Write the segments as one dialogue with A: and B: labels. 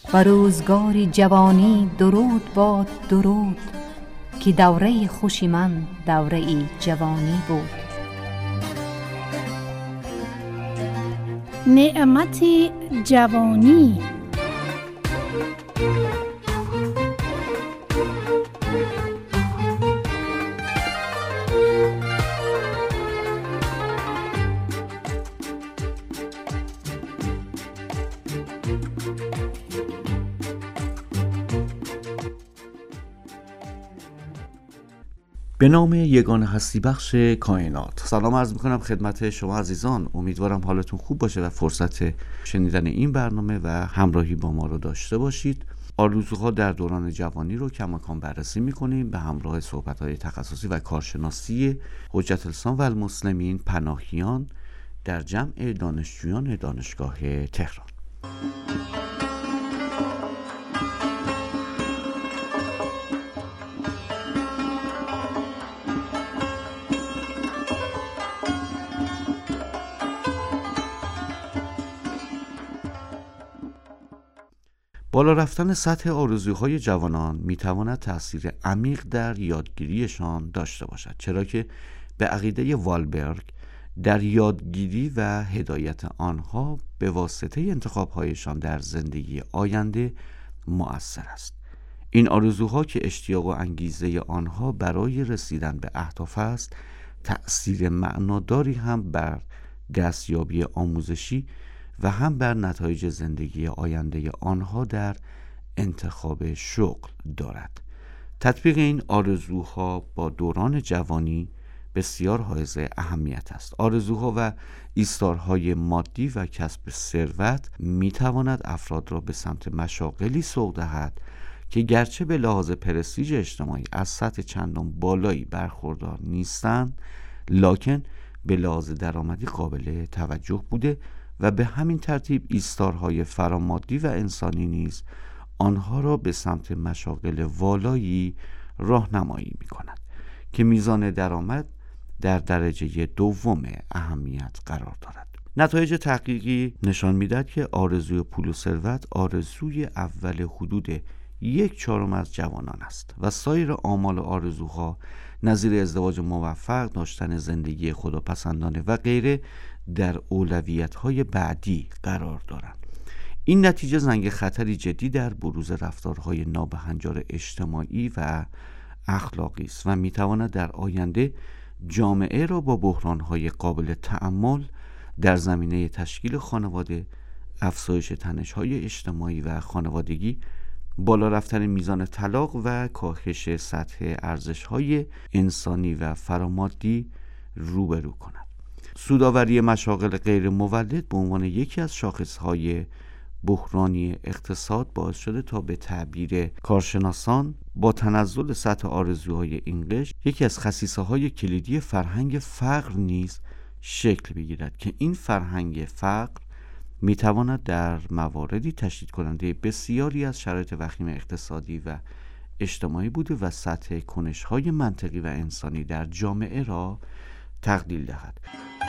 A: و روزگار جوانی درود باد درود، که دوره خوشی من دوره جوانی بود.
B: نعمت جوانی.
C: به نام یگانه هستی بخش کائنات سلام عرض میکنم خدمت شما عزیزان. امیدوارم حالتون خوب باشه و فرصت شنیدن این برنامه و همراهی با ما رو داشته باشید. آرزوها در دوران جوانی رو کماکان بررسی میکنیم به همراه صحبت‌های تخصصی و کارشناسی حجت الاسلام و المسلمین پناهیان در جمع دانشجویان دانشگاه تهران. بالا رفتن سطح آرزوهای جوانان میتواند تأثیر عمیق در یادگیریشان داشته باشد، چرا که به عقیده والبرگ در یادگیری و هدایت آنها به واسطه انتخابهایشان در زندگی آینده مؤثر است. این آرزوها که اشتیاق و انگیزه آنها برای رسیدن به اهداف است، تأثیر معناداری هم بر دستیابی آموزشی و هم بر نتایج زندگی آینده آنها در انتخاب شغل دارد. تطبیق این آرزوها با دوران جوانی بسیار حائز اهمیت است. آرزوها و ایثارهای مادی و کسب ثروت می تواند افراد را به سمت مشاغلی سوق دهد که گرچه به لحاظ پرستیژ اجتماعی از سطح چندان بالایی برخوردار نیستند، لکن به لحاظ درآمدی قابل توجه بوده و به همین ترتیب ایثارهای فرامادی و انسانی نیز آنها را به سمت مشاغل والایی راهنمایی می‌کند که میزان درآمد در درجه دوم اهمیت قرار دارد. نتایج تحقیقی نشان می‌دهد که آرزوی پول و ثروت آرزوی اول حدود 1/4 از جوانان است و سایر آمال و آرزوها نظیر ازدواج موفق، داشتن زندگی خداپسندانه و غیره در اولویت‌های بعدی قرار دارند. این نتیجه زنگ خطری جدی در بروز رفتارهای نابهنجار اجتماعی و اخلاقی است و می‌تواند در آینده جامعه را با بحران‌های قابل تأمل در زمینه تشکیل خانواده، افزایش تنش‌های اجتماعی و خانوادگی، بالا رفتن میزان طلاق و کاهش سطح ارزش‌های انسانی و فرامادی روبرو کند. سودآوری مشاغل غیر مولد به عنوان یکی از شاخص‌های بحرانی اقتصاد باعث شده تا به تعبیر کارشناسان با تنزل سطح آرزوهای این قشر یکی از خصیصه‌های کلیدی فرهنگ فقر نیز شکل بگیرد که این فرهنگ فقر میتواند در مواردی تشدید کننده بسیاری از شرایط وخیم اقتصادی و اجتماعی بوده و سطح کنش‌های منطقی و انسانی در جامعه را تقلیل دهد.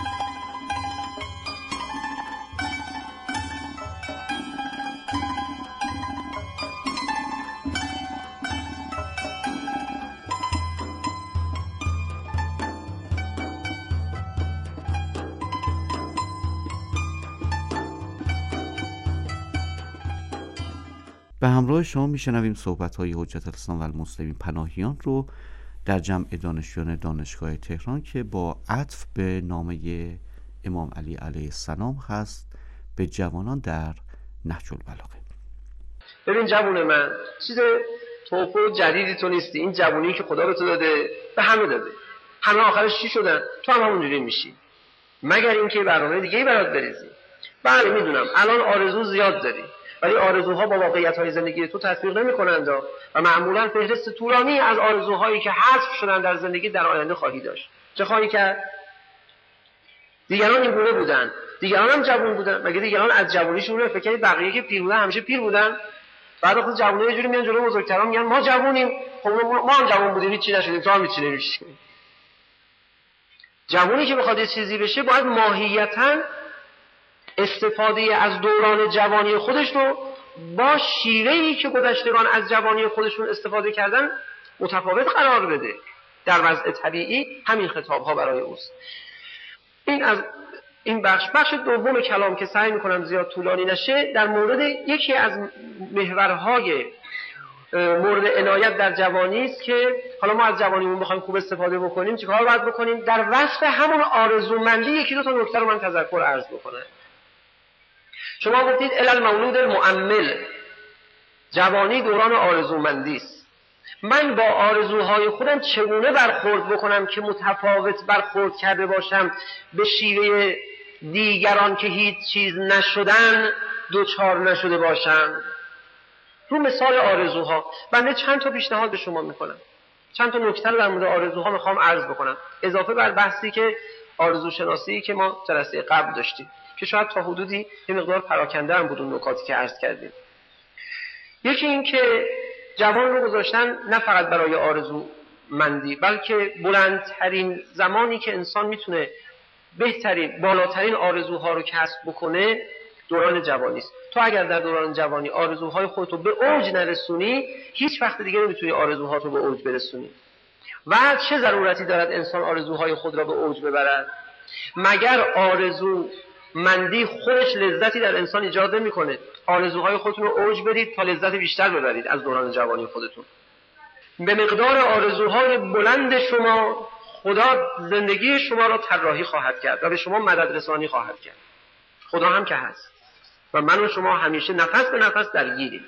C: به همراه شما میشنویم صحبت‌های حجت الاسلام و المسلمین پناهیان رو در جمع دانشجویان دانشگاه تهران که با عطف به نامه امام علی علیه السلام هست به جوانان در نهج البلاغه.
D: ببین جوون من، چیز توفو جدیدی تو نیستی. این جوونی که خدا به تو داده به همه داده. همه آخرش چی شدن؟ تو هم همونجوری میشی، مگر اینکه برنامه دیگه‌ای برات بریزی. بله میدونم الان آرزو زیاد داری، ولی آرزوها با واقعیت‌های زندگی تو تطبیق نمی‌کنند و معمولاً فهرست طولانی از آرزوهایی که حذف شدن در زندگی در آینده خواهی داشت. چه خواهی کرد؟ دیگران این گونه بودن، دیگران هم جوان بودن، مگه دیگران از جوانیشون فکر کنید بقیه که پیر بودن همیشه پیر بودن؟ بعد خود جوانای یه جوری میان جلوی بزرگتران میگن ما جوونیم، خب ما هم جوان بودیم هیچ چیزی نشدیم، تو هم هیچ چیزی نمی‌شی. جوانی که بخواد یه چیزی بشه باید ماهیتاً استفاده از دوران جوانی خودش رو با شیوهی که گذشتگان از جوانی خودشون استفاده کردن متفاوت قرار بده. در وضع طبیعی همین خطاب‌ها برای اوست. این از این بخش دوم کلام که سعی می‌کنم زیاد طولانی نشه، در مورد یکی از محورهای مورد عنایت در جوانی است که حالا ما از جوانیمون بخوایم خوب استفاده بکنیم چیکار باید بکنیم؟ در وصف همون آرزومندی یکی دو تا نکته رو من تذکر عرض بکنم. شما گفتید المولود المؤمل، جوانی دوران آرزومندی است. من با آرزوهای خودم چگونه برخورد بکنم که متفاوت برخورد کرده باشم، به شیوه دیگران که هیچ چیز نشدن دوچار نشده باشم؟ رو مثال آرزوها بنده چند تا پیشنهاد به شما میکنم، چند تا نکته رو در مورد آرزوها میخوام عرض بکنم، اضافه بر بحثی که آرزو شناسی که ما جلسه قبل داشتیم که شاید تا حدودی یه مقدار پراکنده هم بود اون نکاتی که عرض کردیم. یکی این که جوان رو گذاشتن نه فقط برای آرزومندی، بلکه بلندترین زمانی که انسان میتونه بهترین بالاترین آرزوها رو کسب بکنه دوران جوانی است. تو اگر در دوران جوانی آرزوهای خودتو به اوج نرسونی، هیچ وقت دیگه نمیتونی آرزوهاتو به اوج برسونی. و چه ضرورتی دارد انسان آرزوهای خود را به اوج ببرد؟ مگر آرزومندی خودش لذتی در انسان ایجاد نمیکنه؟ آرزوهای خودتون رو اوج برید تا لذت بیشتر ببرید از دوران جوانی خودتون. به مقدار آرزوهای بلند شما خدا زندگی شما را طراحی خواهد کرد و به شما مدد رسانی خواهد کرد. خدا هم که هست و من و شما همیشه نفس به نفس درگیریم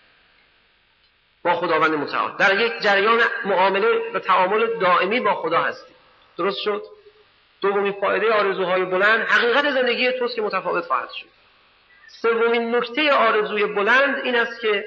D: با خداوند متعال، در یک جریان معامله و تعامل دائمی با خدا هستیم. درست شد؟ دومین فایده آرزوهای بلند حقیقت زندگی توست که متفاوت خواهد شد. سومین نکته آرزوی بلند این است که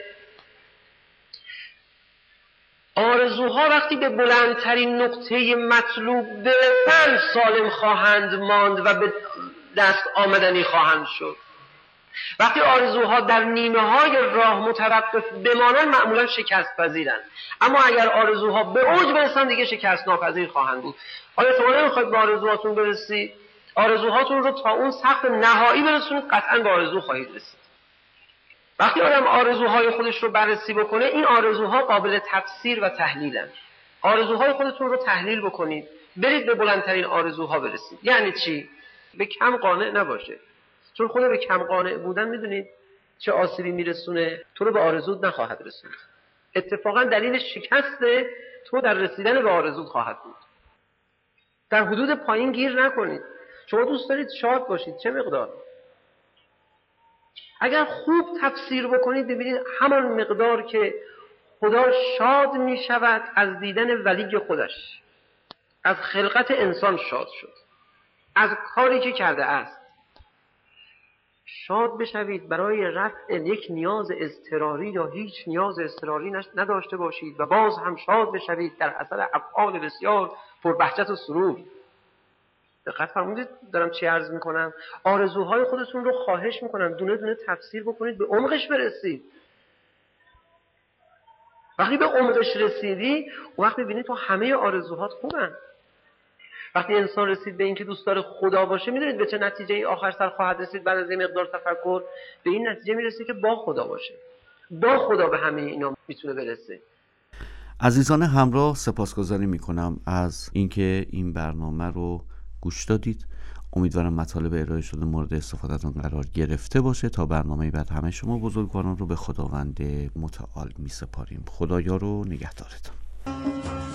D: آرزوها وقتی به بلندترین نقطه مطلوب برسند سالم خواهند ماند و به دست آمدنی خواهند شد. وقتی آرزوها در نیمه های راه متوقف بمانند معمولا شکست پذیرند، اما اگر آرزوها به اوج برسند دیگه شکست ناپذیر خواهند بود. آیا شما نمیخواید به آرزوهاتون برسید؟ آرزوهاتون رو تا اون سقف نهایی برسونید، قطعا به آرزو خواهید رسید. وقتی آدم آرزوهای خودش رو بررسی بکنه، این آرزوها قابل تفسیر و تحلیلن. آرزوهای خودتون رو تحلیل بکنید، برید به بلندترین آرزوها برسید. یعنی چی؟ به کم قانع نباشه، چون خود به کم قانع بودن میدونید چه آسیبی میرسونه؟ تو رو به آرزوت نخواهد رسوند. اتفاقا دلیل شکست تو در رسیدن به آرزوت خواهد بود. در حدود پایین گیر نکنید. شما دوست دارید شاد باشید، چه مقدار؟ اگر خوب تفسیر بکنید ببینید همان مقدار که خدا شاد می شود از دیدن ولی خودش، از خلقت انسان شاد شد، از کاری که کرده است. شاد بشوید برای رفع یک نیاز اضطراری یا هیچ نیاز اضطراری نداشته باشید و باز هم شاد بشوید در اثر افعال بسیار پربهجت و سرور. دقت فرمودید دارم چی عرض میکنم؟ آرزوهای خودتون رو خواهش میکنم دونه دونه تفسیر بکنید، به عمقش برسید. وقتی به عمقش رسیدی اون وقت ببینید تو همه آرزوهات خوبن. وقتی انسان رسید به این که دوست داره خدا باشه، میدونید به چه نتیجه آخر سر خواهد رسید؟ بعد از این مقدار تفکر به این نتیجه میرسه که با خدا باشه، با خدا به همه اینا میتونه برسه.
C: عزیزان همراه، سپاسگزاری میکنم از اینکه این برنامه رو گوش دادید. امیدوارم مطالب ارائه شده مورد استفادهتون قرار گرفته باشه. تا برنامه بعد همه شما بزرگواران رو به خداوند متعال میسپاریم. خدایا رو نگهدارتون.